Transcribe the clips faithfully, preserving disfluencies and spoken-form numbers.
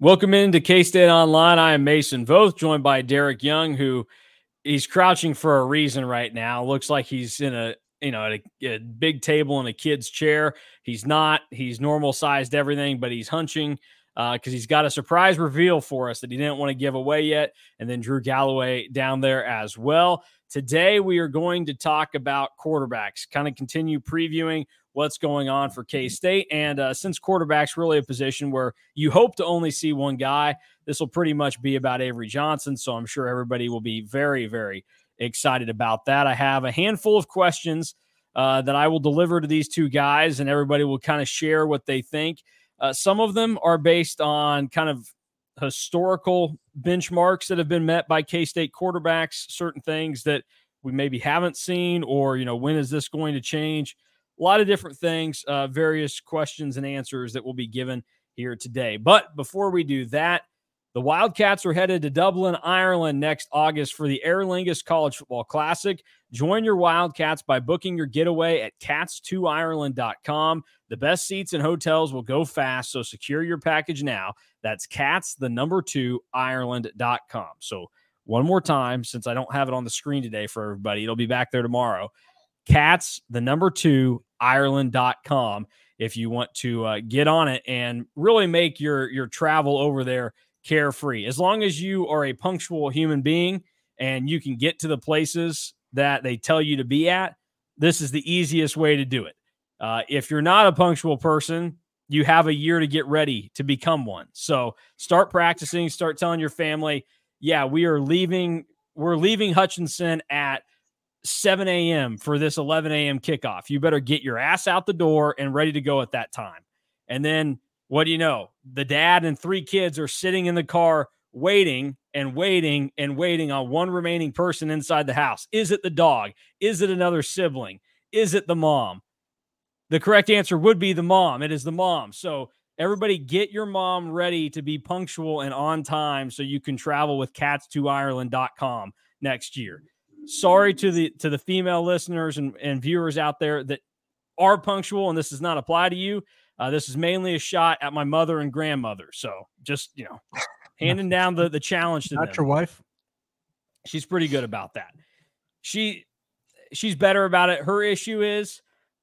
Welcome into K-State Online. I am Mason Voth, joined by Derek Young, who he's crouching for a reason right now. Looks like he's in a you know at a, a big table in a kid's chair. He's not. He's normal sized everything, but he's hunching because uh, he's got a surprise reveal for us that he didn't want to give away yet. And then Drew Galloway down there as well. Today we are going to talk about quarterbacks, kind of continue previewing what's going on for K-State. And uh, since quarterback's really a position where you hope to only see one guy, this will pretty much be about Avery Johnson. So I'm sure everybody will be very, very excited about that. I have a handful of questions uh, that I will deliver to these two guys, and everybody will kind of share what they think. Uh, some of them are based on kind of historical benchmarks that have been met by K-State quarterbacks, certain things that we maybe haven't seen, or, you know, when is this going to change? A lot of different things, uh, various questions and answers that will be given here today. But before we do that, the Wildcats are headed to Dublin, Ireland next August for the Aer Lingus College Football Classic. Join your Wildcats by booking your getaway at cats two ireland dot com. The best seats and hotels will go fast, so secure your package now. That's cats, the number two, ireland dot com. So one more time, since I don't have it on the screen today for everybody, it'll be back there tomorrow. Cats, the number two, ireland dot com, if you want to uh, get on it and really make your, your travel over there carefree. As long as you are a punctual human being and you can get to the places that they tell you to be at, this is the easiest way to do it. Uh, if you're not a punctual person, you have a year to get ready to become one. So start practicing, start telling your family, yeah, we are leaving, we're leaving Hutchinson at seven a.m. for this eleven a.m. kickoff. You better get your ass out the door and ready to go at that time. And then what do you know? The dad and three kids are sitting in the car waiting and waiting and waiting on one remaining person inside the house. Is it the dog? Is it another sibling? Is it the mom? The correct answer would be the mom. It is the mom. So everybody get your mom ready to be punctual and on time so you can travel with cats two ireland dot com next year. Sorry to the to the female listeners and, and viewers out there that are punctual, and this does not apply to you. Uh, this is mainly a shot at my mother and grandmother. So just, you know, handing down the, the challenge to Not them. your wife? She's pretty good about that. She she's better about it. Her issue is,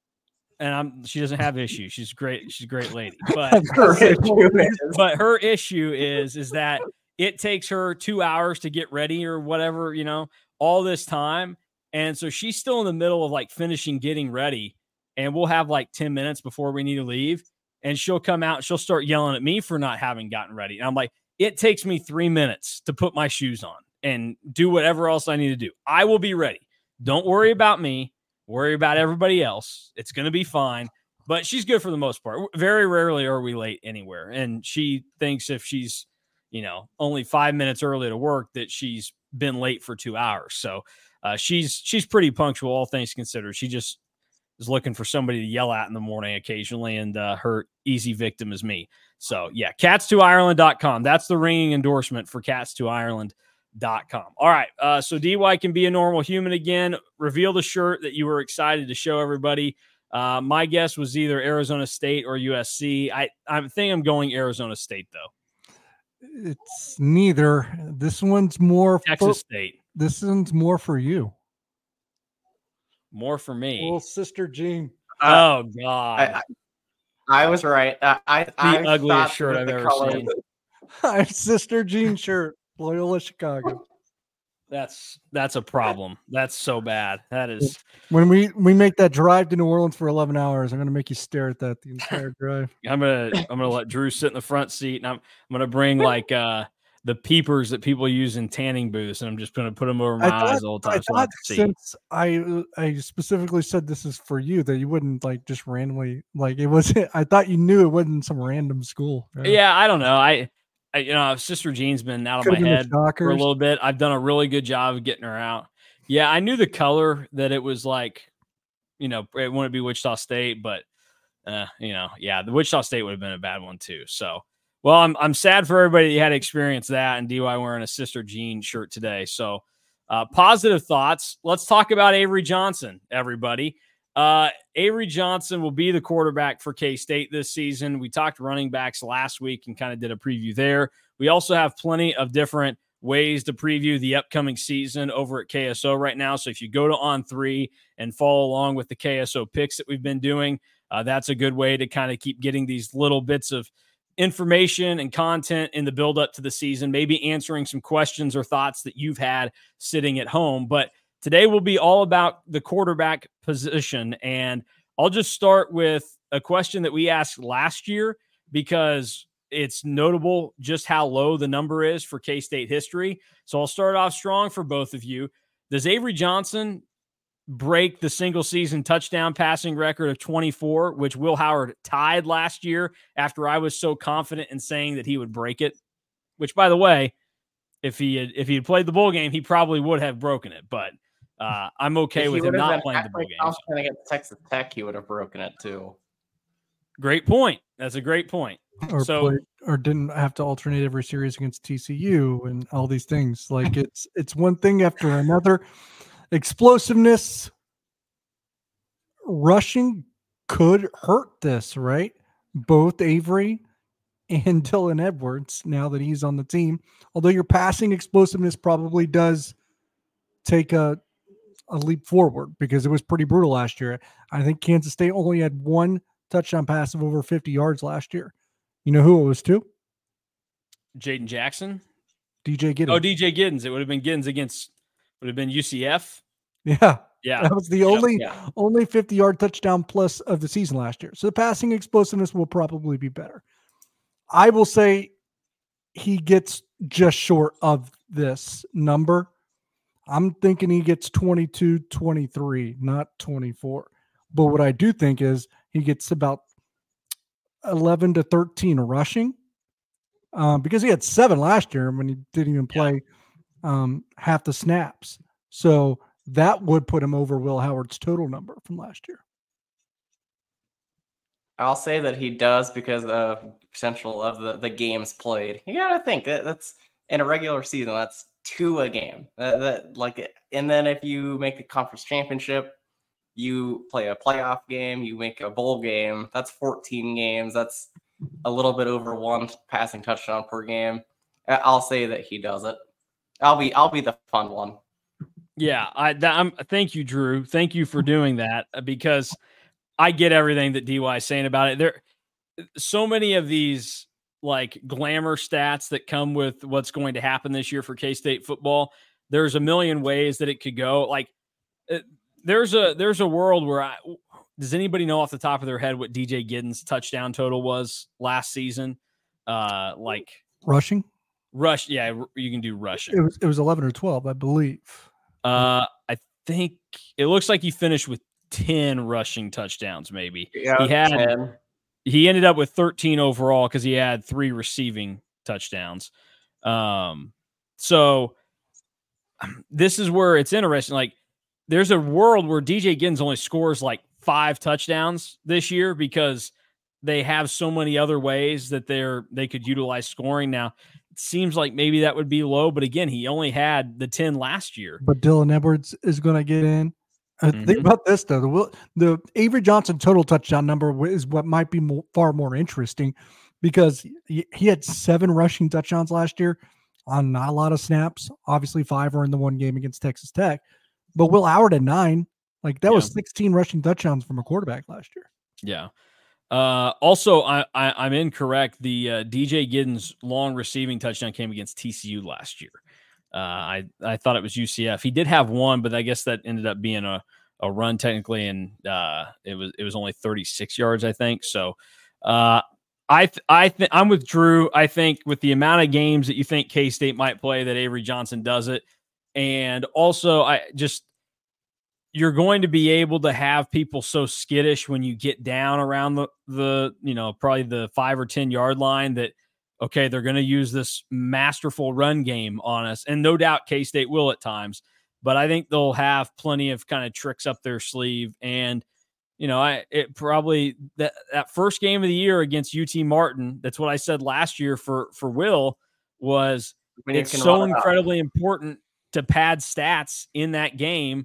and I'm she doesn't have issues. She's great. She's a great lady. But her issue is, but her issue is is that it takes her two hours to get ready or whatever, you know, all this time. And so she's still in the middle of like finishing getting ready. And we'll have like ten minutes before we need to leave. And she'll come out and she'll start yelling at me for not having gotten ready. And I'm like, it takes me three minutes to put my shoes on and do whatever else I need to do. I will be ready. Don't worry about me. Worry about everybody else. It's going to be fine. But she's good for the most part. Very rarely are we late anywhere. And she thinks if she's, you know, only five minutes early to work that she's been late for two hours. So uh, she's she's pretty punctual, all things considered. She just is looking for somebody to yell at in the morning occasionally, and uh, her easy victim is me. So, yeah, cats two ireland dot com. That's the ringing endorsement for cats two ireland dot com. All right, uh, so D Y can be a normal human again. Reveal the shirt that you were excited to show everybody. Uh, my guess was either Arizona State or U S C. I, I think I'm going Arizona State, though. It's neither. This one's more Texas for, State. This one's more for you. More for me. Little sister Jean. Uh, oh God! I, I, I was right. Uh, I the I ugliest shirt I've ever seen. My sister Jean shirt, Loyola Chicago. That's that's a problem. That's so bad. That is when we we make that drive to New Orleans for eleven hours. I'm gonna make you stare at that the entire drive. I'm gonna I'm gonna let Drew sit in the front seat, and I'm I'm gonna bring like uh the peepers that people use in tanning booths, and I'm just gonna put them over my thought, eyes all the time. I so thought I since I I specifically said this is for you, that you wouldn't like just randomly like it was. I thought you knew it wasn't some random school. Yeah, yeah I don't know. I. I, you know, Sister Jean's been out of Could've my head for a Shockers. little bit. I've done a really good job of getting her out. Yeah, I knew the color that it was like, you know, it wouldn't be Wichita State, but uh, you know, yeah, the Wichita State would have been a bad one too. So, well, I'm I'm sad for everybody that had to experience that, and D Y wearing a Sister Jean shirt today. So, uh, positive thoughts. Let's talk about Avery Johnson, everybody. Uh, Avery Johnson will be the quarterback for K-State this season. We talked running backs last week and kind of did a preview there. We also have plenty of different ways to preview the upcoming season over at K S O right now. So if you go to On three and follow along with the K S O picks that we've been doing, uh, that's a good way to kind of keep getting these little bits of information and content in the build up to the season, maybe answering some questions or thoughts that you've had sitting at home. But today will be all about the quarterback position. And I'll just start with a question that we asked last year because it's notable just how low the number is for K-State history. So I'll start off strong for both of you. Does Avery Johnson break the single season touchdown passing record of twenty-four, which Will Howard tied last year after I was so confident in saying that he would break it? Which, by the way, if he had, if he had played the bowl game, he probably would have broken it. But uh, I'm okay with him not playing the bowl game. So. Against Texas Tech, he would have broken it too. Great point. That's a great point. Or so, played, or didn't have to alternate every series against T C U and all these things. Like it's it's one thing after another. Explosiveness, rushing could hurt this, right? Both Avery and Dylan Edwards, now that he's on the team. Although your passing explosiveness probably does take a, a leap forward because it was pretty brutal last year. I think Kansas State only had one touchdown pass of over fifty yards last year. You know who it was to? Jaden Jackson? D J Giddens. Oh, D J Giddens. It would have been Giddens against, would have been U C F. Yeah. Yeah. That was the only yeah. only fifty-yard touchdown plus of the season last year. So the passing explosiveness will probably be better. I will say he gets just short of this number. I'm thinking he gets twenty-two, twenty-three, not twenty-four. But what I do think is he gets about eleven to thirteen rushing um, because he had seven last year when he didn't even play yeah. um, half the snaps. So that would put him over Will Howard's total number from last year. I'll say that he does because of potential of the, the games played. You got to think that that's in a regular season, that's two a game. That, that like, and then if you make the conference championship, you play a playoff game, you make a bowl game, that's fourteen games. That's a little bit over one passing touchdown per game. I'll say that he does it. I'll be, I'll be the fun one. Yeah, I that, I'm, thank you, Drew. Thank you for doing that because I get everything that D Y is saying about it. There, so many of these like glamour stats that come with what's going to happen this year for K-State football. There's a million ways that it could go. Like, there's a there's a world where I does anybody know off the top of their head what D J Giddens' touchdown total was last season? Uh, like rushing, rush. Yeah, you can do rushing. It was it was eleven or twelve, I believe. Uh, I think it looks like he finished with ten rushing touchdowns. Maybe yeah, he had. ten. He ended up with thirteen overall because he had three receiving touchdowns. Um, so this is where it's interesting. Like, there's a world where D J Giddens only scores like five touchdowns this year because they have so many other ways that they're they could utilize scoring now. It seems like maybe that would be low, but again, he only had the ten last year. But Dylan Edwards is going to get in. Uh, mm-hmm. Think about this, though. The, the Avery Johnson total touchdown number is what might be more, far more interesting because he, he had seven rushing touchdowns last year on not a lot of snaps. Obviously, five are in the one game against Texas Tech. But Will Howard had nine. Like, that yeah. was sixteen rushing touchdowns from a quarterback last year. Yeah. Uh, also, I, I, I'm incorrect. The uh, D J Giddens' long receiving touchdown came against T C U last year. Uh, I, I thought it was U C F. He did have one, but I guess that ended up being a, a run technically, and uh, it was it was only thirty-six yards, I think. So uh, I th- I th- I'm with Drew. I think with the amount of games that you think K-State might play, that Avery Johnson does it, and also I just. You're going to be able to have people so skittish when you get down around the, the, you know, probably the five or ten yard line that, okay, they're going to use this masterful run game on us. And no doubt K-State will at times, but I think they'll have plenty of kind of tricks up their sleeve. And, you know, I, it probably that, that first game of the year against U T Martin, that's what I said last year for, for Will was it's so incredibly important to pad stats in that game.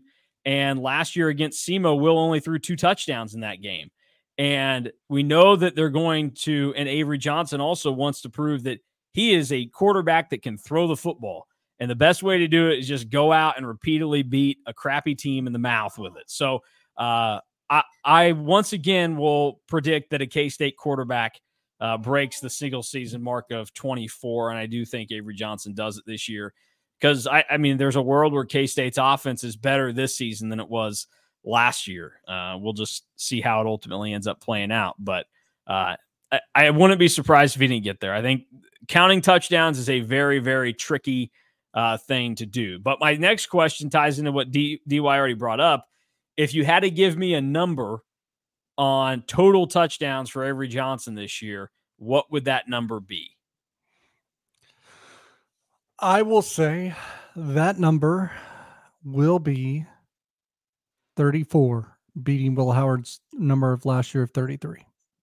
And last year against SEMO, Will only threw two touchdowns in that game. And we know that they're going to, and Avery Johnson also wants to prove that he is a quarterback that can throw the football. And the best way to do it is just go out and repeatedly beat a crappy team in the mouth with it. So uh, I, I once again will predict that a K-State quarterback uh, breaks the single season mark of twenty-four. And I do think Avery Johnson does it this year. Because, I, I mean, there's a world where K-State's offense is better this season than it was last year. Uh, we'll just see how it ultimately ends up playing out. But uh, I, I wouldn't be surprised if he didn't get there. I think counting touchdowns is a very, very tricky uh, thing to do. But my next question ties into what D, DY already brought up. If you had to give me a number on total touchdowns for Avery Johnson this year, what would that number be? I will say that number will be thirty-four, beating Will Howard's number of last year of thirty-three.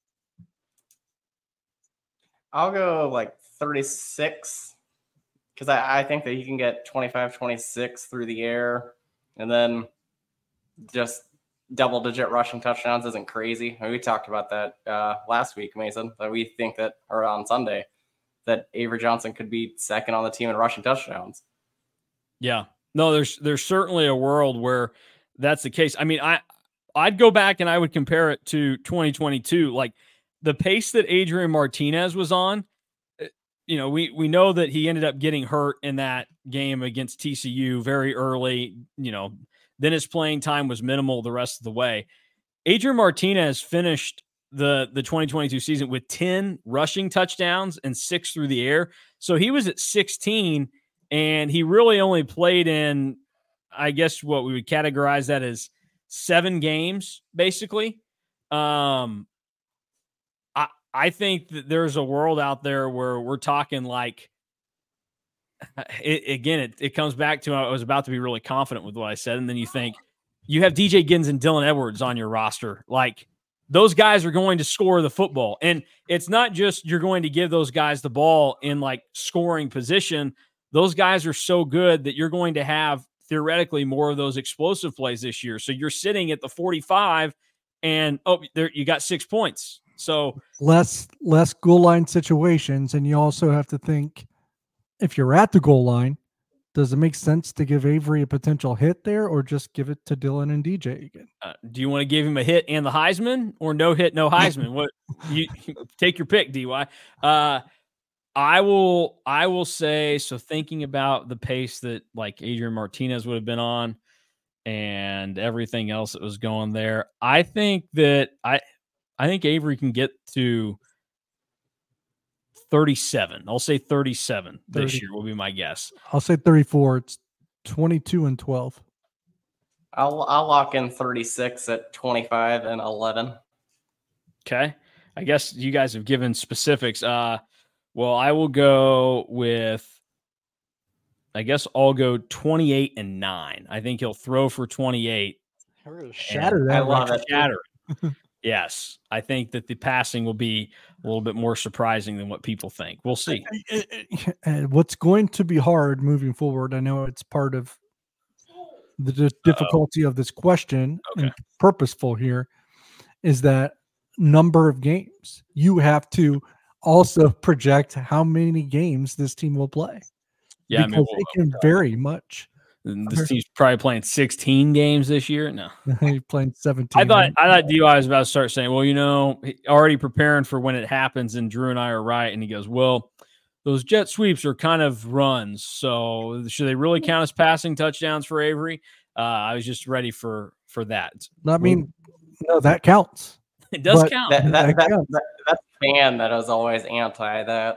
I'll go like thirty-six because I, I think that he can get twenty-five, twenty-six through the air, and then just double-digit rushing touchdowns isn't crazy. I mean, we talked about that uh, last week, Mason, that we think that, or on Sunday, that Avery Johnson could be second on the team in rushing touchdowns. Yeah, no, there's there's certainly a world where that's the case. I mean, I I'd go back and I would compare it to twenty twenty-two. Like the pace that Adrian Martinez was on, you know, we we know that he ended up getting hurt in that game against T C U very early. You know, then his playing time was minimal the rest of the way. Adrian Martinez finished the the twenty twenty-two season with ten rushing touchdowns and six through the air. So he was at sixteen, and he really only played in, I guess what we would categorize that as seven games, basically. Um, I I think that there's a world out there where we're talking like, it, again, it, it comes back to, I was about to be really confident with what I said, and then you think, you have D J Giddens and Dylan Edwards on your roster. Like, those guys are going to score the football. And it's not just you're going to give those guys the ball in like scoring position. Those guys are so good that you're going to have theoretically more of those explosive plays this year. So you're sitting at the forty-five and, oh, there you got six points. So less, less goal line situations. And you also have to think, if you're at the goal line, does it make sense to give Avery a potential hit there, or just give it to Dylan and D J again? Uh, do you want to give him a hit and the Heisman, or no hit, no Heisman? What you take your pick, D Y. Uh, I will. I will say so. Thinking about the pace that like Adrian Martinez would have been on, and everything else that was going there, I think that I, I think Avery can get to thirty-seven. I'll say thirty-seven this thirty. year will be my guess. I'll say thirty-four. It's twenty-two and twelve. I'll I'll lock in thirty-six at twenty-five and eleven. Okay. I guess you guys have given specifics. Uh, well, I will go with, I guess I'll go twenty-eight and nine. I think he'll throw for twenty-eight. Shatter that. I love it. Shatter it. Yes, I think that the passing will be a little bit more surprising than what people think. We'll see. And what's going to be hard moving forward, I know it's part of the d- difficulty of this question, Okay. and purposeful here, is that number of games. You have to also project how many games this team will play. Yeah, I because mean, we'll, it can vary much. this team's probably playing sixteen games this year. No, He's playing seventeen. I thought I thought D Y was about to start saying, well, you know, already preparing for when it happens, and Drew and I are right. And he goes, well, those jet sweeps are kind of runs, so should they really count as passing touchdowns for Avery? Uh, I was just ready for for that. I mean, no, that counts. It does But- count. That, that, That that, counts. that, that's fan that was always anti that.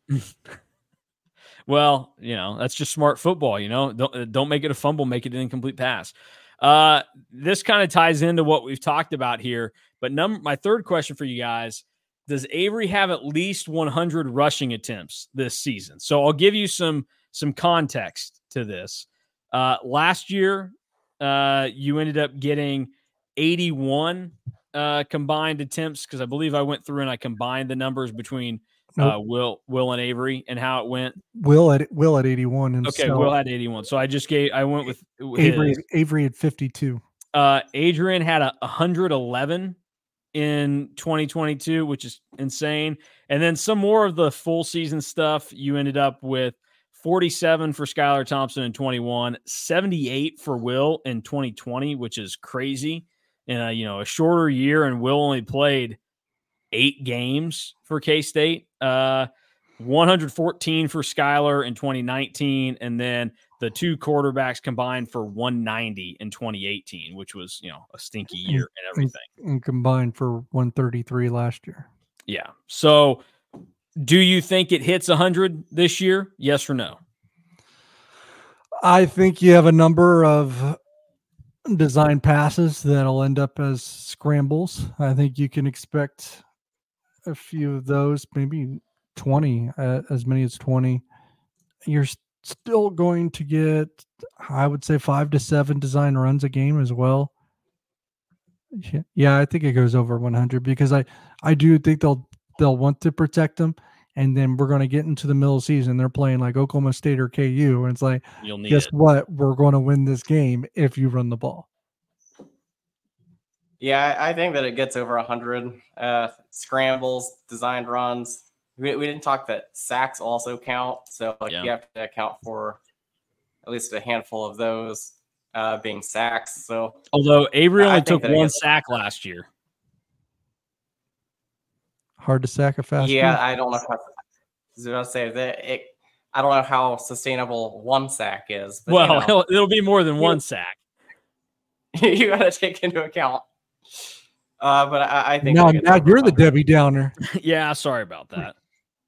Well, you know, that's just smart football. You know, don't don't make it a fumble, make it an incomplete pass. Uh, this kind of ties into what we've talked about here. But number my third question for you guys: does Avery have at least one hundred rushing attempts this season? So I'll give you some some context to this. Uh, last year, uh, you ended up getting eighty-one uh, combined attempts, because I believe I went through and I combined the numbers between Nope. uh, Will, Will and Avery, and how it went? Will at Will at eighty-one, and Okay, so Will had eighty-one. So I just gave. I went with Avery. his. Avery at fifty-two. Uh, Adrian had a one hundred eleven in twenty twenty-two, which is insane. And then some more of the full season stuff. You ended up with forty-seven for Skylar Thompson in twenty-one, seventy-eight for Will in twenty twenty, which is crazy. In a, you know, a shorter year, and Will only played eight games for K-State. Uh, one hundred fourteen for Skylar in twenty nineteen, and then the two quarterbacks combined for one ninety in twenty eighteen, which was, you know, a stinky year and everything. And, and combined for one thirty-three last year. Yeah. So do you think it hits one hundred this year? Yes or no? I think you have a number of design passes that'll end up as scrambles. I think you can expect a few of those, maybe twenty, uh, as many as twenty. You're still going to get, I would say, five to seven design runs a game as well. Yeah, I think it goes over one hundred because I, I do think they'll they'll want to protect them, and then we're going to get into the middle of the season. They're playing like Oklahoma State or K U, and it's like, You'll need guess it. what? We're going to win this game if you run the ball. Yeah, I think that it gets over one hundred. Uh, scrambles, designed runs. We, we didn't talk that sacks also count. So like Yeah. you have to account for at least a handful of those uh, being sacks. So Although Avery I only think took that it one gets- sack last year. Hard to sack a fast. yeah, one. I don't know. How, I was about to say that it. I don't know how sustainable one sack is. But, Well, you know, it'll, it'll be more than You- one sack. you got to take into account. Uh, but I, I think now, it gets now over you're the one hundred. Debbie Downer. Yeah, sorry about that.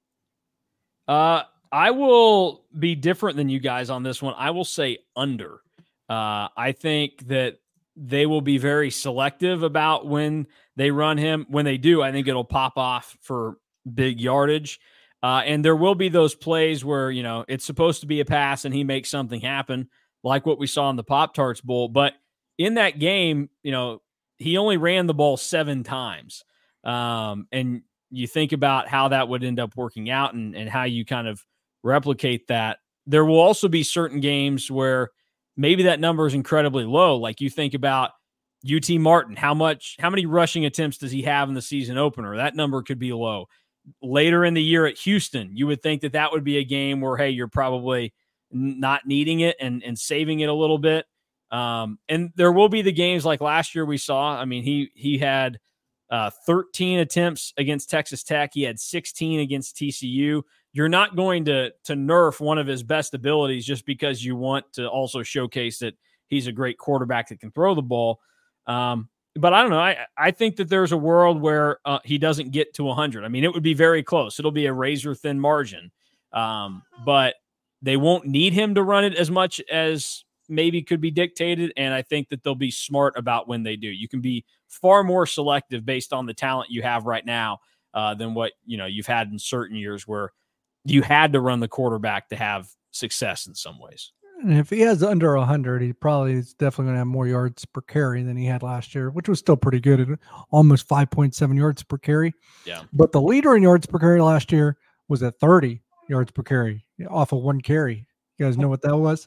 Uh, I will be different than you guys on this one. I will say under. Uh, I think that they will be very selective about when they run him. When they do, I think it'll pop off for big yardage. Uh, and there will be those plays where, you know, it's supposed to be a pass and he makes something happen, like what we saw in the Pop-Tarts Bowl. But in that game, you know, he only ran the ball seven times. Um, and you think about how that would end up working out and, and how you kind of replicate that. There will also be certain games where maybe that number is incredibly low. Like you think about U T Martin, how much, how many rushing attempts does he have in the season opener? That number could be low. Later in the year at Houston, you would think that that would be a game where, hey, you're probably not needing it and, and saving it a little bit. Um, and there will be the games like last year we saw. I mean, he, he had uh, thirteen attempts against Texas Tech. He had sixteen against T C U. You're not going to, to nerf one of his best abilities just because you want to also showcase that he's a great quarterback that can throw the ball. Um, but I don't know. I, I think that there's a world where uh, he doesn't get to one hundred. I mean, it would be very close. It'll be a razor thin margin. Um, but they won't need him to run it as much as maybe could be dictated. And I think that they'll be smart about when they do. You can be far more selective based on the talent you have right now uh, than what, you know, you've had in certain years where you had to run the quarterback to have success in some ways. And if he has under one hundred, he probably is definitely going to have more yards per carry than he had last year, which was still pretty good at almost five point seven yards per carry. Yeah. But the leader in yards per carry last year was at thirty yards per carry off of one carry. You guys know what that was?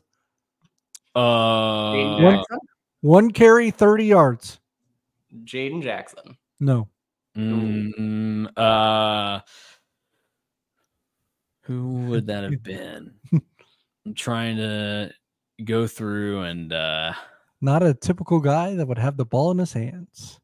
Uh, Jaden Jackson. One carry, thirty yards. Jaden Jackson. No. mm, uh, who would that have been? I'm trying to go through and uh, Not a typical guy that would have the ball in his hands.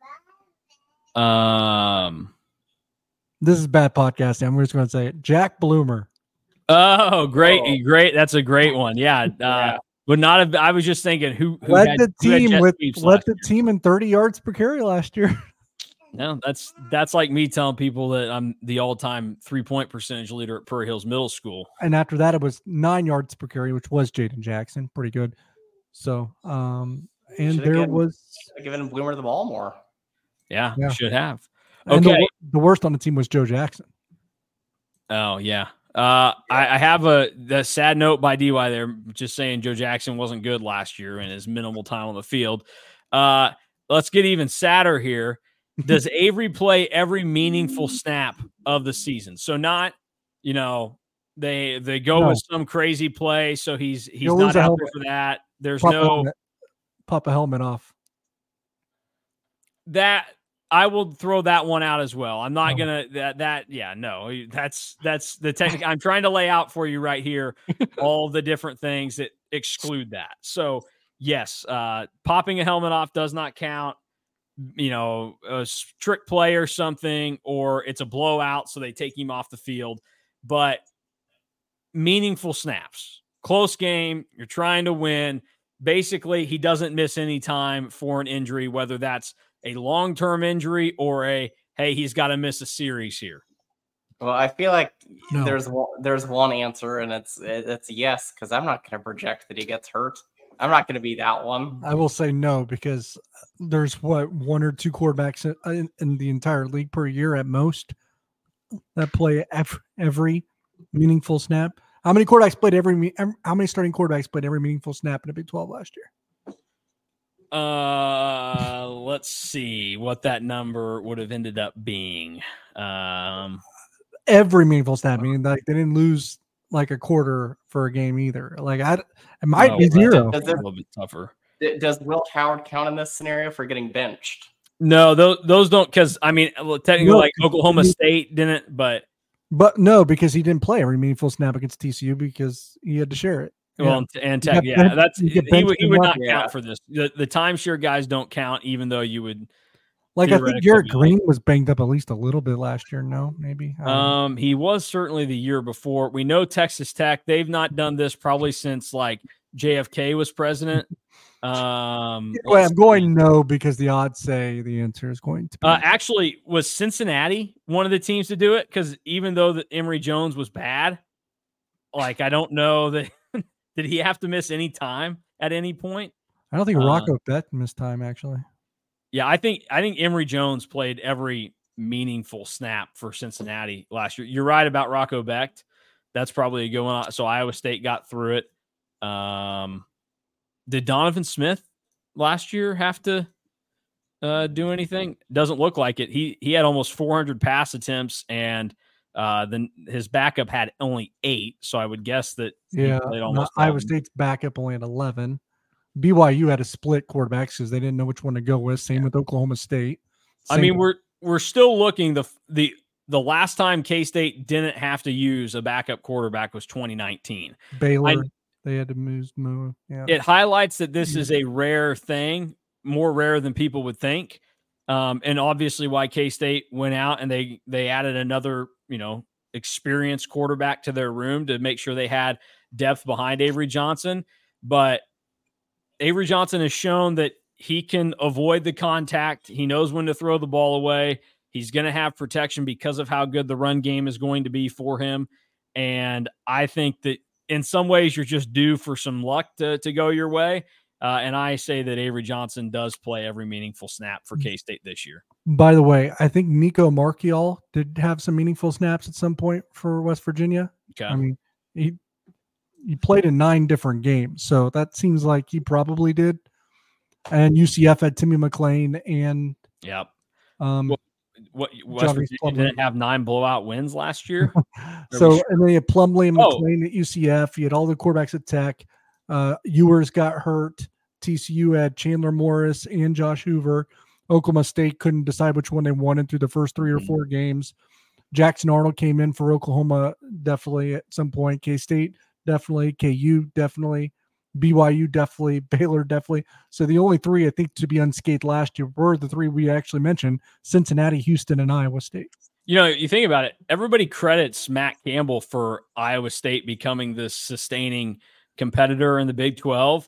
um. This is bad podcasting. I'm just going to say it. Jack Bloomer. Oh, great, Oh. great. That's a great one. Yeah. Uh, Yeah. Would not have. I was just thinking who, who Led had, the who had team jet with sweeps led last the year. team in thirty yards per carry last year. No, that's that's like me telling people that I'm the all-time three-point percentage leader at Prairie Hills Middle School. And after that, it was nine yards per carry, which was Jaden Jackson. Pretty good. So, um, and Should've there given- was Giving Bloomer the ball more. Yeah, Yeah. should have. and the, Okay. wor- the worst on the team was Joe Jackson. Oh yeah. Uh, I, I have a the sad note by D Y there, just saying Joe Jackson wasn't good last year in his minimal time on the field. Uh, let's get even sadder here. Does Avery play every meaningful snap of the season? So not, you know, they they go No. with some crazy play, so he's he's He'll not lose a out helmet. there for that. There's Pop a no helmet. Pop a helmet off. that I will throw that one out as well. I'm not Oh. gonna that that yeah no that's that's the technique. I'm trying to lay out for you right here all the different things that exclude that. So yes, uh, popping a helmet off does not count. You know, a trick play or something, or it's a blowout, so they take him off the field. But meaningful snaps, close game, you're trying to win. Basically, he doesn't miss any time for an injury, whether that's a long-term injury or a, hey, he's got to miss a series here. Well, I feel like No. there's one, there's one answer, and it's it's yes, because I'm not going to project that he gets hurt. I'm not going to be that one. I will say no, because there's what one or two quarterbacks in, in the entire league per year at most that play every, every meaningful snap. How many quarterbacks played every? How many starting quarterbacks played every meaningful snap in the Big twelve last year? Uh, let's see what that number would have ended up being. Um, every meaningful snap, meaning like they didn't lose like a quarter for a game either. Like I, it might no, be zero. Does a it- little bit tougher. Does Will Howard count in this scenario for getting benched? No, those those don't, because I mean, well, technically, No, like Oklahoma you- State didn't, but But no, because he didn't play every meaningful snap against T C U because he had to share it. well, Yeah. and, and You tech, get yeah, benched- that's you he, get would benched he in would one- not Yeah. count for this. The the timeshare guys don't count, even though you would. Like I think theoretically Garrett be Green was banged up at least a little bit last year. No, maybe. I don't know. Um, he was certainly the year before. We know Texas Tech, they've not done this probably since like J F K was president. Um, Anyway, let's I'm going see. no because the odds say the answer is going to be. Uh, actually, was Cincinnati one of the teams to do it? Because even though the Emory Jones was bad, like I don't know that did he have to miss any time at any point? I don't think uh, Rocco Bet missed time actually. Yeah, I think I think Emory Jones played every meaningful snap for Cincinnati last year. You're right about Rocco Becht. That's probably a good one. So Iowa State got through it. Um, did Donovan Smith last year have to uh, do anything? Doesn't look like it. He he had almost four hundred pass attempts, and uh, then his backup had only eight. So I would guess that he Yeah, played not- almost all Iowa of them. State's backup only at eleven. B Y U had to split quarterbacks because they didn't know which one to go with. Same with Oklahoma State. I Same mean, with- we're we're still looking. The the the last time K-State didn't have to use a backup quarterback was twenty nineteen. Baylor. They had to move. move yeah. It highlights that this is a rare thing, more rare than people would think. Um, and obviously why K-State went out and they they added another, you know, experienced quarterback to their room to make sure they had depth behind Avery Johnson. But Avery Johnson has shown that he can avoid the contact. He knows when to throw the ball away. He's going to have protection because of how good the run game is going to be for him. And I think that in some ways you're just due for some luck to, to go your way. Uh, and I say that Avery Johnson does play every meaningful snap for K-State this year. By the way, I think Nico Marchiol did have some meaningful snaps at some point for West Virginia. Okay. I mean, he he played in nine different games, so that seems like he probably did. And U C F had Timmy McClain and Yep. um, Well, What West Johnny Virginia Plumlee. didn't have nine blowout wins last year. so sure? and then he had Plumlee and Oh. McClain at U C F. He had all the quarterbacks at Tech. Uh, Ewers got hurt. T C U had Chandler Morris and Josh Hoover. Oklahoma State couldn't decide which one they wanted through the first three or Mhm. four games. Jackson Arnold came in for Oklahoma definitely at some point. K-State definitely. K U definitely. B Y U definitely. Baylor definitely. So the only three I think to be unscathed last year were the three we actually mentioned: Cincinnati, Houston, and Iowa State. You know, you think about it, everybody credits Matt Campbell for Iowa State becoming this sustaining competitor in the Big twelve.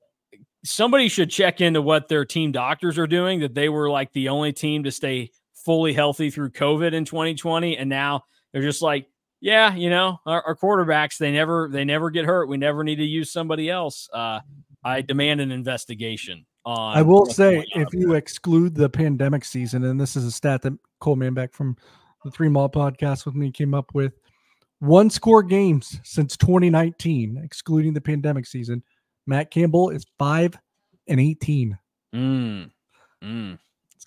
Somebody should check into what their team doctors are doing, that they were like the only team to stay fully healthy through COVID in twenty twenty. And now they're just like, yeah, you know, our, our quarterbacks, they never, they never get hurt. We never need to use somebody else. Uh, I demand an investigation on. I will what's say, going on if you exclude the pandemic season, and this is a stat that Cole Manbeck from the Three Mall podcast with me came up with, one score games since twenty nineteen, excluding the pandemic season, Matt Campbell is five and eighteen. Mm, mm. It's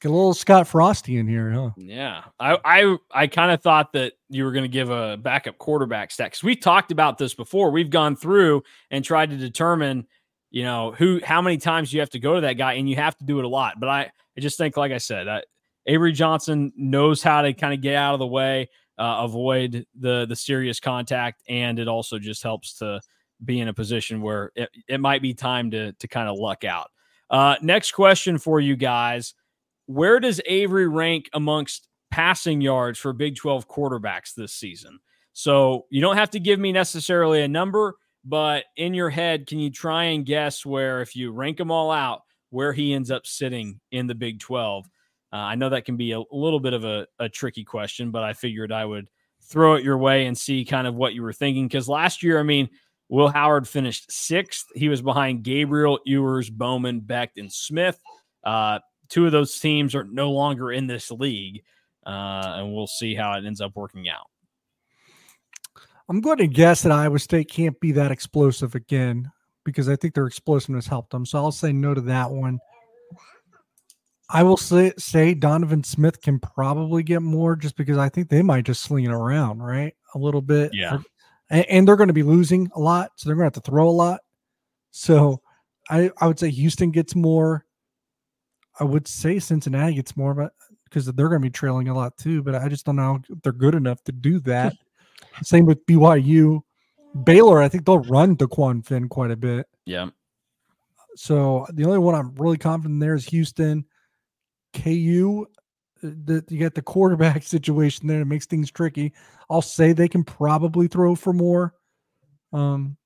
Get a little Scott Frosty in here, huh? Yeah. I I, I kind of thought that you were going to give a backup quarterback stat because we talked about this before. We've gone through and tried to determine, you know, who, how many times you have to go to that guy, and you have to do it a lot. But I, I just think, like I said, I, Avery Johnson knows how to kind of get out of the way, uh, avoid the the serious contact, and it also just helps to be in a position where it, it might be time to to kind of luck out. Uh, next question for you guys. Where does Avery rank amongst passing yards for Big twelve quarterbacks this season? So you don't have to give me necessarily a number, but in your head, can you try and guess where, if you rank them all out, where he ends up sitting in the Big twelve? Uh, I know that can be a, a little bit of a, a tricky question, but I figured I would throw it your way and see kind of what you were thinking. Because last year, I mean, Will Howard finished sixth. He was behind Gabriel, Ewers, Bowman, Beck, and Smith. Uh, two of those teams are no longer in this league, uh, and we'll see how it ends up working out. I'm going to guess that Iowa State can't be that explosive again because I think their explosiveness helped them. So I'll say no to that one. I will say, say Donovan Smith can probably get more just because I think they might just sling it around, right? A little bit. Yeah. And, and they're going to be losing a lot, so they're going to have to throw a lot. So I, I would say Houston gets more. I would say Cincinnati gets more, but because they're going to be trailing a lot too. But I just don't know if they're good enough to do that. Same with B Y U. Baylor, I think they'll run DeQuan Finn quite a bit. Yeah. So the only one I'm really confident in there is Houston. K U, the, you got the quarterback situation there. It makes things tricky. I'll say they can probably throw for more. Um,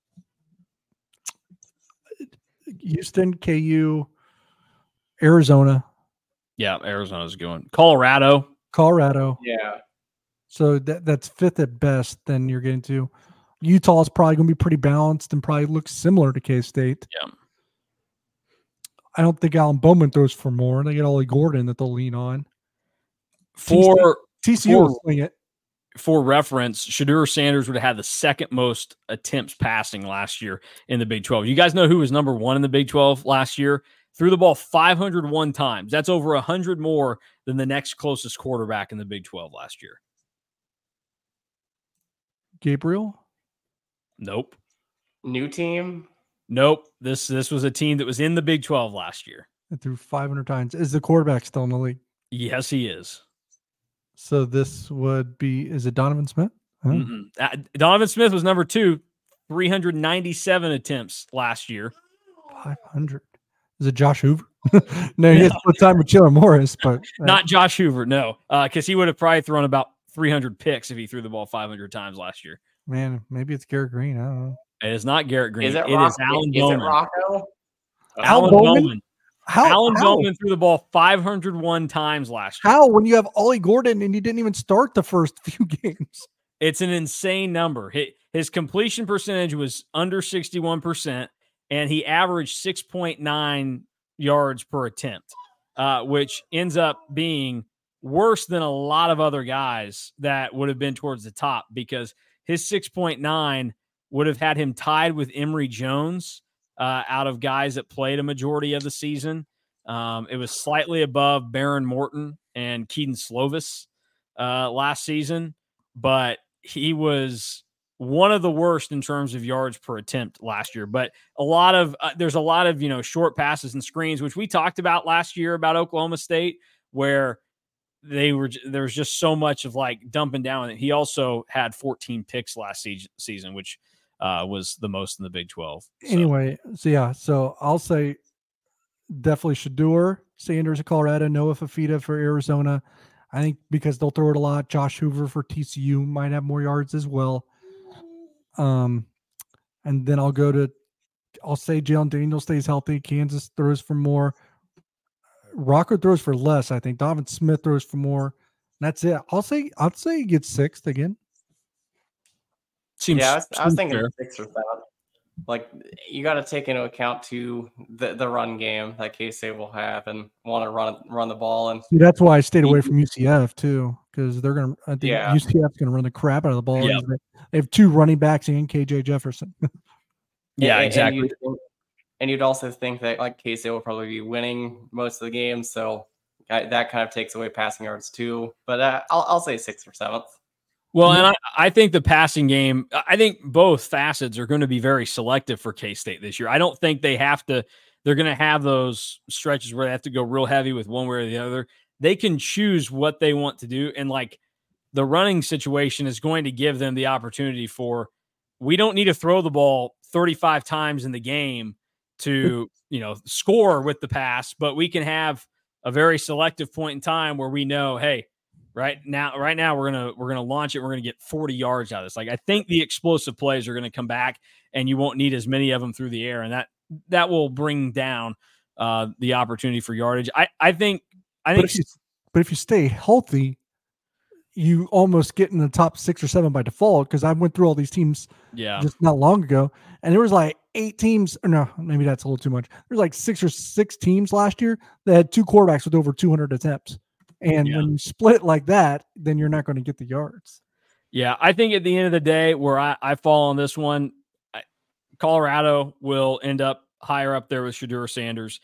Houston, K U, Arizona. Yeah, Arizona's going. Colorado. Colorado. Yeah. So that that's fifth at best. Then you're getting to Utah is probably going to be pretty balanced and probably looks similar to K-State. Yeah. I don't think Alan Bowman throws for more. They get Ollie Gordon that they'll lean on. For T C U for, will swing it. For reference, Shadur Sanders would have had the second most attempts passing last year in the Big twelve. You guys know who was number one in the Big twelve last year? Threw the ball five hundred one times. That's over one hundred more than the next closest quarterback in the Big twelve last year. Gabriel? Nope. New team? Nope. This this was a team that was in the Big twelve last year. It threw five hundred times. Is the quarterback still in the league? Yes, he is. So this would be, is it Donovan Smith? Huh? Uh, Donovan Smith was number two, three hundred ninety-seven attempts last year. five hundred. Is it Josh Hoover? No, he has to put time with Chandler Morris, but not Josh Hoover, no, because uh, he would have probably thrown about three hundred picks if he threw the ball five hundred times last year. Man, maybe it's Garrett Green. I don't know. It is not Garrett Green. Is it, it Rock- is Alan is Bowman. It Rocco? Alan Bowman? Bowman. How, Alan how? Bowman threw the ball five hundred one times last year. How when you have Ollie Gordon and you didn't even start the first few games? It's an insane number. His, his completion percentage was under sixty-one percent, and he averaged six point nine yards per attempt, uh, which ends up being worse than a lot of other guys that would have been towards the top because his six point nine would have had him tied with Emory Jones uh, out of guys that played a majority of the season. Um, it was slightly above Baron Morton and Keaton Slovis uh, last season, but he was one of the worst in terms of yards per attempt last year. But a lot of uh, there's a lot of, you know, short passes and screens, which we talked about last year about Oklahoma State, where they were there was just so much of like dumping down. He also had fourteen picks last se- season, which uh, was the most in the Big twelve. So. Anyway, so yeah, so I'll say definitely Shadur Sanders of Colorado, Noah Fafita for Arizona. I think because they'll throw it a lot. Josh Hoover for T C U might have more yards as well. Um, and then I'll go to, I'll say Jalen Daniels stays healthy. Kansas throws for more. Rocker throws for less. I think Donovan Smith throws for more. That's it. I'll say, I'll say he gets sixth again. Seems, yeah, I was, I was thinking fair. six or seven. Like, you got to take into account too the, the run game that K-State will have and want to run run the ball. And See, that's why I stayed away from U C F too, because they're gonna. I think Yeah. U C F's gonna run the crap out of the ball. Yeah. They have two running backs and K J Jefferson. Yeah, and, exactly. And you'd, and you'd also think that like K-State will probably be winning most of the games, so I, that kind of takes away passing yards too. But uh, I'll I'll say sixth or seventh. Well, and I, I think the passing game, I think both facets are going to be very selective for K-State this year. I don't think they have to, they're going to have those stretches where they have to go real heavy with one way or the other. They can choose what they want to do. And like the running situation is going to give them the opportunity for, we don't need to throw the ball thirty-five times in the game to, you know, score with the pass, but we can have a very selective point in time where we know, hey, Right now, right now we're gonna we're gonna launch it. We're gonna get forty yards out of this. Like I think the explosive plays are gonna come back, and you won't need as many of them through the air, and that that will bring down uh, the opportunity for yardage. I I think I think. But if you, but if you stay healthy, you almost get in the top six or seven by default. Because I went through all these teams, yeah, just not long ago, and there was like eight teams. Or no, maybe that's a little too much. There's like six or six teams last year that had two quarterbacks with over two hundred attempts. And yeah. when you split it like that, then you're not going to get the yards. Yeah, I think at the end of the day, where I, I fall on this one, I, Colorado will end up higher up there with Shedeur Sanders.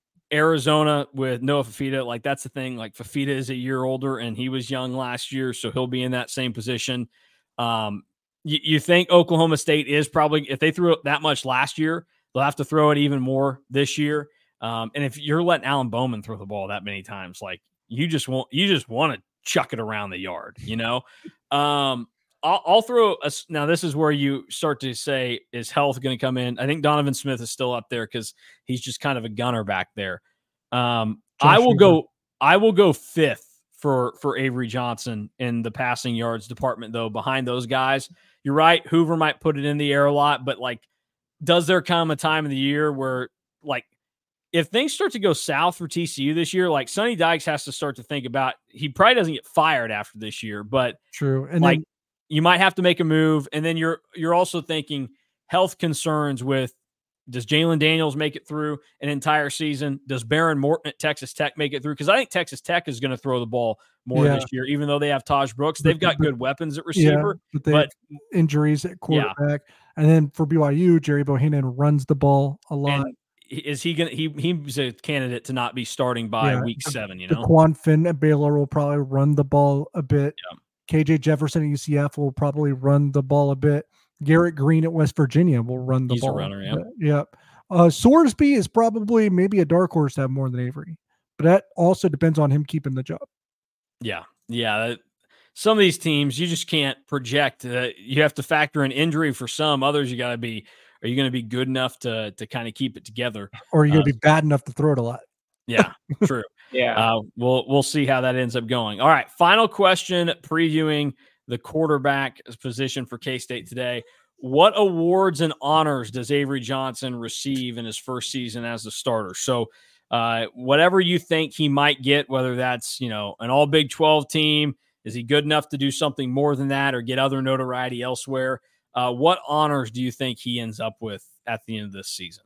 Arizona with Noah Fafita, like that's the thing. Like Fafita is a year older, and he was young last year, so he'll be in that same position. Um, you, you think Oklahoma State is probably, if they threw it that much last year, they'll have to throw it even more this year. Um, and if you're letting Alan Bowman throw the ball that many times, like, You just want you just want to chuck it around the yard, you know. Um, I'll, I'll throw a, now. This is where you start to say, is health going to come in? I think Donovan Smith is still up there because he's just kind of a gunner back there. Um, I will go. I will go fifth for for Avery Johnson in the passing yards department, though. Behind those guys, you're right. Hoover might put it in the air a lot, but like, does there come a time of the year where like, if things start to go south for T C U this year, like Sonny Dykes has to start to think about, he probably doesn't get fired after this year, but true. And like then, you might have to make a move. And then you're, you're also thinking health concerns with, does Jalen Daniels make it through an entire season? Does Baron Morton at Texas Tech make it through? Cause I think Texas Tech is going to throw the ball more yeah. this year, even though they have Taj Brooks. They've got good weapons at receiver, yeah, but, but injuries at quarterback. Yeah. And then for B Y U, Jerry Bohannon runs the ball a lot. And, Is he gonna? He he's a candidate to not be starting by yeah, week seven. You know, Quan Finn at Baylor will probably run the ball a bit. Yeah. K J Jefferson at U C F will probably run the ball a bit. Garrett Green at West Virginia will run the he's ball. He's a runner. Yeah. Yep. Uh, Sorsby is probably maybe a dark horse to have more than Avery, but that also depends on him keeping the job. Yeah, yeah. Some of these teams you just can't project. Uh, you have to factor in injury for some. Others you got to be. Are you going to be good enough to to kind of keep it together? Or are you going to uh, be bad enough to throw it a lot? Yeah, true. yeah. Uh, we'll we'll see how that ends up going. All right, final question previewing the quarterback position for K-State today. What awards and honors does Avery Johnson receive in his first season as a starter? So uh, whatever you think he might get, whether that's, you know, an all Big twelve team, is he good enough to do something more than that or get other notoriety elsewhere? Uh, what honors do you think he ends up with at the end of this season?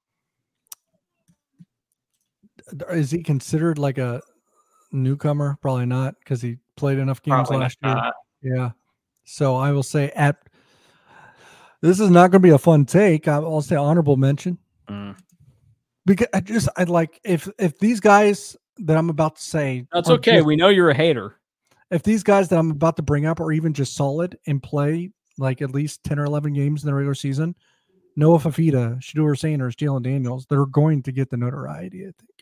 Is he considered like a newcomer? Probably not, because he played enough games Probably last not. year. Yeah. So I will say at this is not going to be a fun take. I'll say honorable mention. Mm. Because I just I'd like if if these guys that I'm about to say, that's okay. Just, we know you're a hater. If these guys that I'm about to bring up are even just solid and play like at least ten or eleven games in the regular season, Noah Fafita, Shedeur Sanders, Jalen Daniels, they're going to get the notoriety, I think.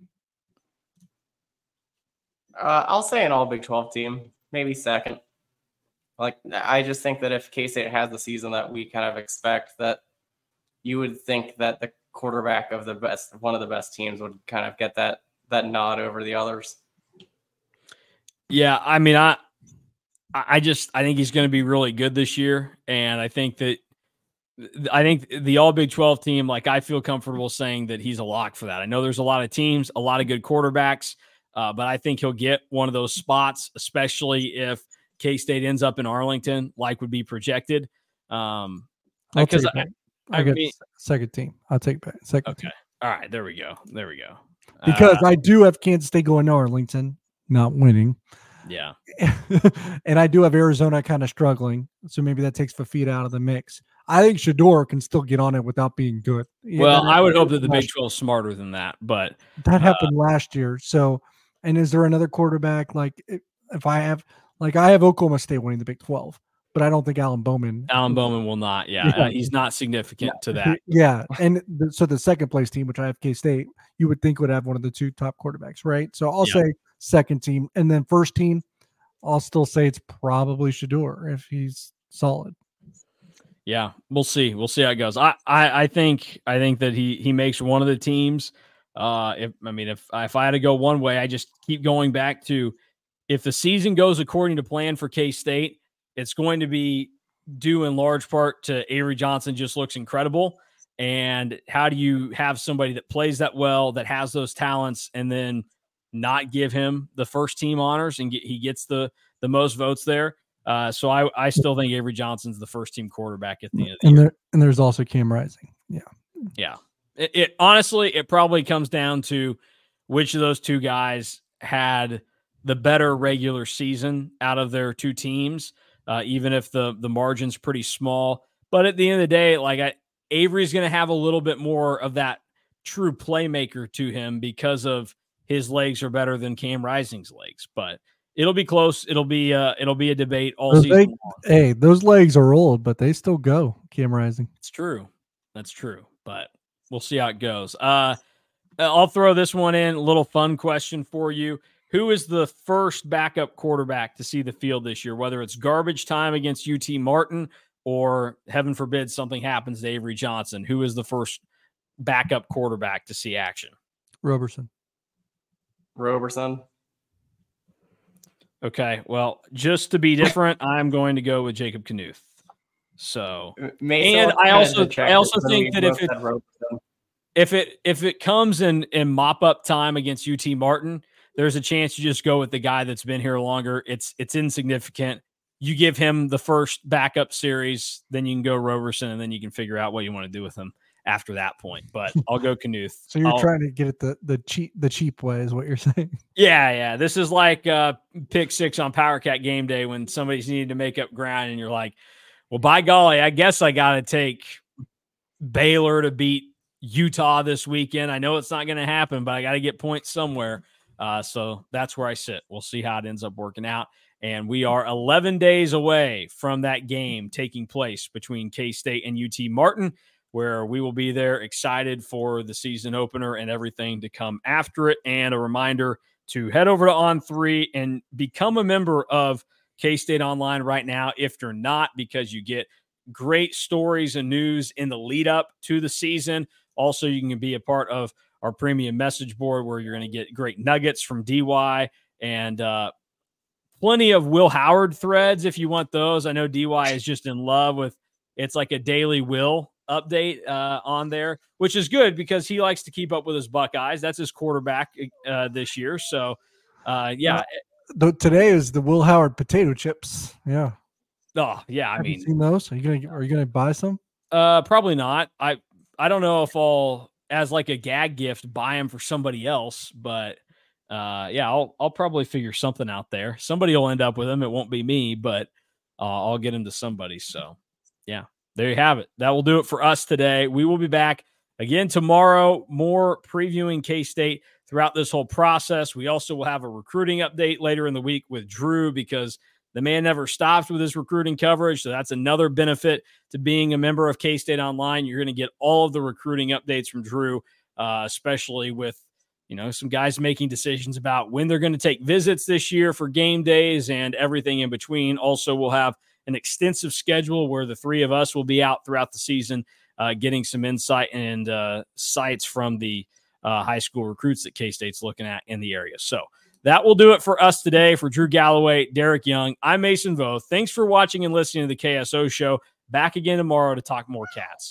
Uh, I'll say an all Big twelve team, maybe second. Like, I just think that if K-State has the season that we kind of expect, that you would think that the quarterback of the best, one of the best teams would kind of get that, that nod over the others. Yeah. I mean, I, I just I think he's going to be really good this year, and I think that I think the All Big twelve team, like I feel comfortable saying that he's a lock for that. I know there's a lot of teams, a lot of good quarterbacks, uh, but I think he'll get one of those spots, especially if K-State ends up in Arlington, like would be projected. Um, I'll because take I, back. I, I get mean, second team. I'll take back second. Okay, team. All right, there we go, there we go. Because uh, I do have Kansas State going to Arlington, not winning. Yeah. And I do have Arizona kind of struggling. So maybe that takes Fafita out of the mix. I think Shedeur can still get on it without being good. Well, yeah, I would hope that the Big twelve is smarter than that, but that happened uh, last year. So, And is there another quarterback like if, if I have like I have Oklahoma State winning the Big twelve, but I don't think Alan Bowman. Alan Bowman will not. Yeah, Yeah. Uh, he's not significant Yeah. to that. Yeah, and the, so the second place team, which I have K State, you would think would have one of the two top quarterbacks, right? So I'll Yeah. say second team, and then first team, I'll still say it's probably Shedeur if he's solid. Yeah, we'll see. We'll see how it goes. I, I, I think I think that he he makes one of the teams. Uh, if I mean if if I had to go one way, I just keep going back to if the season goes according to plan for K-State, it's going to be due in large part to Avery Johnson just looks incredible. And how do you have somebody that plays that well, that has those talents, and then not give him the first team honors and get, he gets the the most votes there? Uh, so I, I still think Avery Johnson's the first team quarterback at the end of the and year. There, and there's also Cam Rising. Yeah. Yeah. It, it honestly, it probably comes down to which of those two guys had the better regular season out of their two teams, uh, even if the, the margin's pretty small. But at the end of the day, like I, Avery's going to have a little bit more of that true playmaker to him because of his legs are better than Cam Rising's legs. But it'll be close. It'll be uh, it'll be a debate all Those season leg- long. Hey, those legs are old, but they still go. Cam Rising. It's true. That's true. But we'll see how it goes. Uh, I'll throw this one in. A little fun question for you. Who is the first backup quarterback to see the field this year, whether it's garbage time against U T Martin or, heaven forbid, something happens to Avery Johnson? Who is the first backup quarterback to see action? Roberson. Roberson. Okay, well, just to be different, I'm going to go with Jacob Knuth. So, Mason and I also I also so think that if it if it if it comes in in mop up time against U T Martin, there's a chance you just go with the guy that's been here longer. It's it's insignificant. You give him the first backup series, then you can go Roberson, and then you can figure out what you want to do with him after that point. But I'll go Knuth. So you're I'll, trying to get it the the cheap the cheap way is what you're saying. Yeah, yeah. This is like uh, pick six on Power Cat game day when somebody's needed to make up ground, and you're like, well, by golly, I guess I got to take Baylor to beat Utah this weekend. I know it's not going to happen, but I got to get points somewhere. Uh, so that's where I sit. We'll see how it ends up working out. And we are eleven days away from that game taking place between K-State and U T Martin, where we will be there excited for the season opener and everything to come after it. And a reminder to head over to On three and become a member of K-State Online right now if you're not, because you get great stories and news in the lead up to the season. Also, you can be a part of our premium message board where you're going to get great nuggets from D Y and uh, plenty of Will Howard threads if you want those. I know D Y is just in love with it's like a daily Will update uh, on there, which is good because he likes to keep up with his Buckeyes. That's his quarterback uh, this year. So, uh, yeah. The, today is the Will Howard potato chips. Yeah. Oh, yeah. I Have mean, you seen those? Are you gonna are you gonna buy some? Uh, probably not. I I don't know if I'll, as like a gag gift, buy them for somebody else, but uh, yeah, I'll I'll probably figure something out there. Somebody will end up with them. It won't be me, but uh, I'll get them to somebody. So, yeah, there you have it. That will do it for us today. We will be back again tomorrow, more previewing K-State throughout this whole process. We also will have a recruiting update later in the week with Drew because the man never stops with his recruiting coverage. So that's another benefit to being a member of K-State Online. You're going to get all of the recruiting updates from Drew, uh, especially with, you know, some guys making decisions about when they're going to take visits this year for game days and everything in between. Also, we'll have an extensive schedule where the three of us will be out throughout the season, uh, getting some insight and uh, sights from the uh, high school recruits that K-State's looking at in the area. So that will do it for us today. For Drew Galloway, Derek Young, I'm Mason Voth. Thanks for watching and listening to the K S O Show. Back again tomorrow to talk more Cats.